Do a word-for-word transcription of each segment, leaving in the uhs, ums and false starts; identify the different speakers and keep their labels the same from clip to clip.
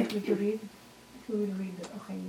Speaker 1: like me to read? Who will read it? Okay.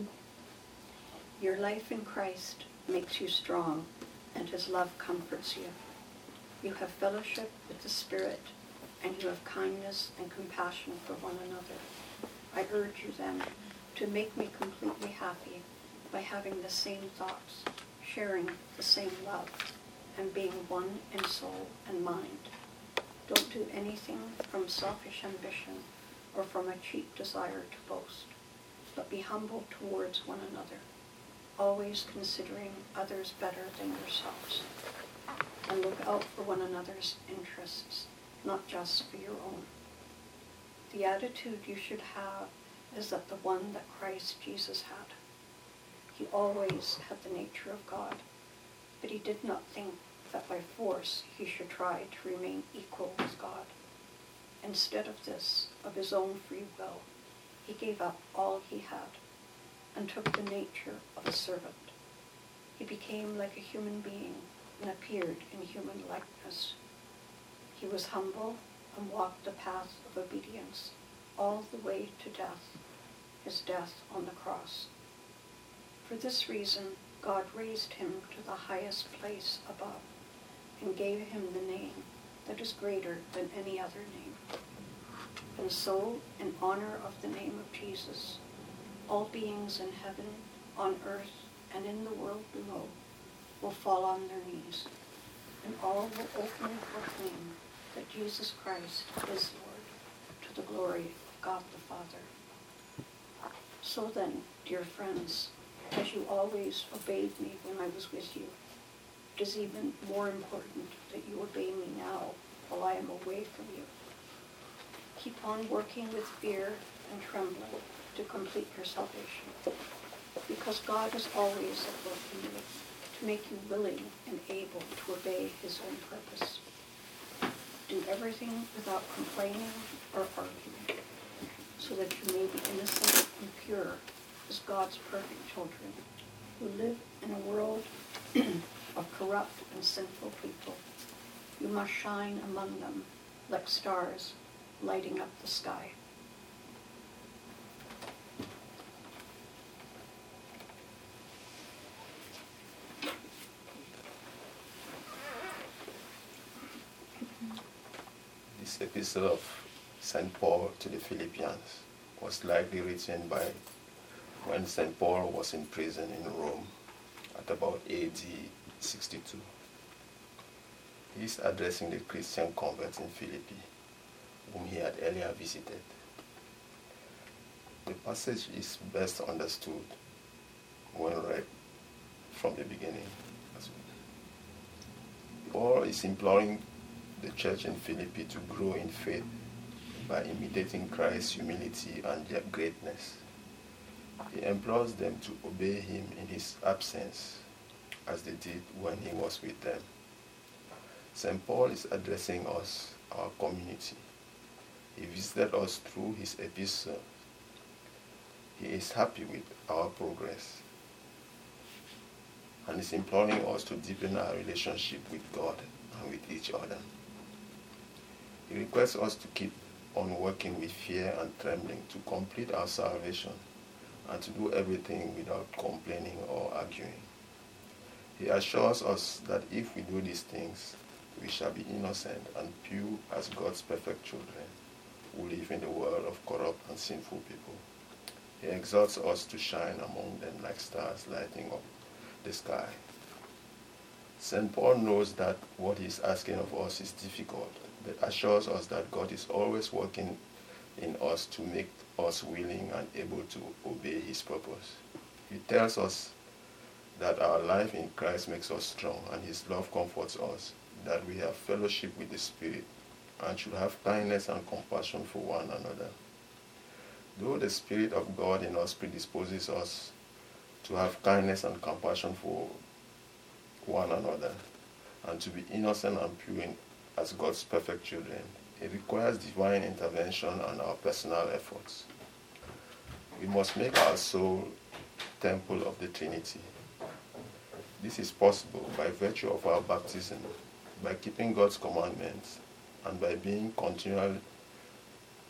Speaker 2: Your life in Christ makes you strong, and his love comforts you. You have fellowship with the Spirit, and you have kindness and compassion for one another. I urge you then to make me completely happy by having the same thoughts, sharing the same love, and being one in soul and mind. Don't do anything from selfish ambition or from a cheap desire to boast, but be humble towards one another, always considering others better than yourselves, and look out for one another's interests, not just for your own. The attitude you should have is that the one that Christ Jesus had. He always had the nature of God, but he did not think that by force he should try to remain equal with God. Instead of this, of his own free will, he gave up all he had and took the nature of a servant. He became like a human being and appeared in human likeness. He was humble and walked the path of obedience all the way to death, his death on the cross. For this reason, God raised him to the highest place above and gave him the name that is greater than any other name. And so, in honor of the name of Jesus, all beings in heaven, on earth, and in the world below will fall on their knees, and all will openly proclaim that Jesus Christ is Lord, to the glory of God the Father. So then, dear friends, as you always obeyed me when I was with you, it is even more important that you obey me now while I am away from you. Keep on working with fear and trembling to complete your salvation, because God is always at work in you to make you willing and able to obey his own purpose. Do everything without complaining or arguing, so that you may be innocent and pure as God's perfect children, who live in a world of corrupt and sinful people. You must shine among them like stars lighting up the sky.
Speaker 3: This epistle of Saint Paul to the Philippians was likely written by when Saint Paul was in prison in Rome at about A D sixty-two. He is addressing the Christian converts in Philippi, whom he had earlier visited. The passage is best understood when read from the beginning as well. Paul is imploring the church in Philippi to grow in faith by imitating Christ's humility and greatness. He implores them to obey him in his absence, as they did when he was with them. Saint Paul is addressing us, our community. He visited us through his epistle. He is happy with our progress and is imploring us to deepen our relationship with God and with each other. He requests us to keep on working with fear and trembling to complete our salvation and to do everything without complaining or arguing. He assures us that if we do these things, we shall be innocent and pure as God's perfect children who live in the world of corrupt and sinful people. He exhorts us to shine among them like stars lighting up the sky. Saint Paul knows that what he is asking of us is difficult, but assures us that God is always working in us to make us willing and able to obey his purpose. He tells us that our life in Christ makes us strong and his love comforts us, that we have fellowship with the Spirit and should have kindness and compassion for one another. Though the Spirit of God in us predisposes us to have kindness and compassion for one another and to be innocent and pure in, as God's perfect children, it requires divine intervention and our personal efforts. We must make our soul temple of the Trinity. This is possible by virtue of our baptism, by keeping God's commandments, and by being continual,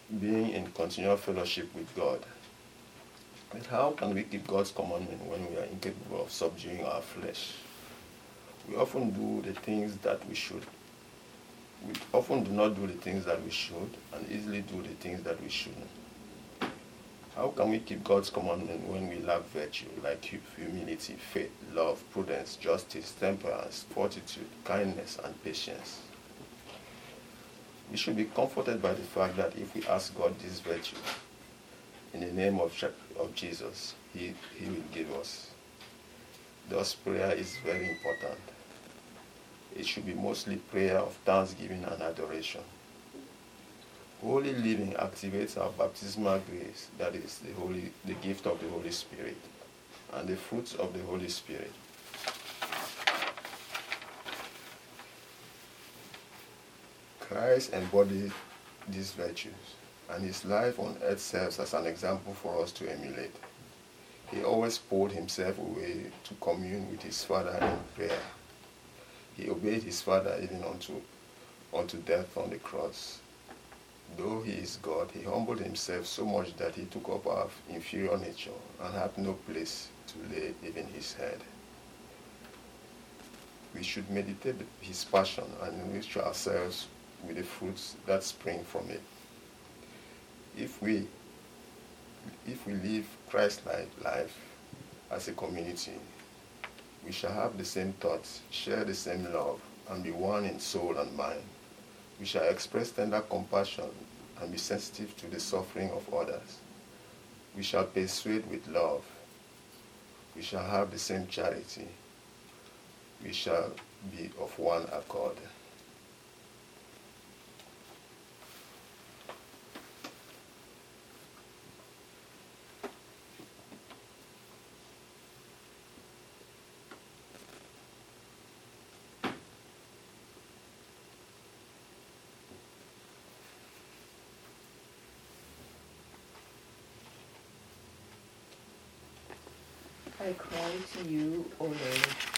Speaker 3: being in continual fellowship with God. But how can we keep God's commandment when we are incapable of subduing our flesh? We often do the things that we should. We often do not do the things that we should and easily do the things that we shouldn't. How can we keep God's commandment when we lack virtue like humility, faith, love, prudence, justice, temperance, fortitude, kindness, and patience? We should be comforted by the fact that if we ask God these virtues in the name of, of Jesus, he, he will give us. Thus, prayer is very important. It should be mostly prayer of thanksgiving and adoration. Holy living activates our baptismal grace, that is the holy, the gift of the Holy Spirit, and the fruits of the Holy Spirit. Christ embodied these virtues, and his life on earth serves as an example for us to emulate. He always poured himself away to commune with his Father in prayer. He obeyed his Father even unto, unto death on the cross. Though he is God, he humbled himself so much that he took up our inferior nature and had no place to lay even his head. We should meditate his passion and enrich ourselves with the fruits that spring from it. If we, if we live Christ-like life as a community, we shall have the same thoughts, share the same love, and be one in soul and mind. We shall express tender compassion and be sensitive to the suffering of others. We shall persuade with love. We shall have the same charity. We shall be of one accord.
Speaker 4: I cry to you, O Lord.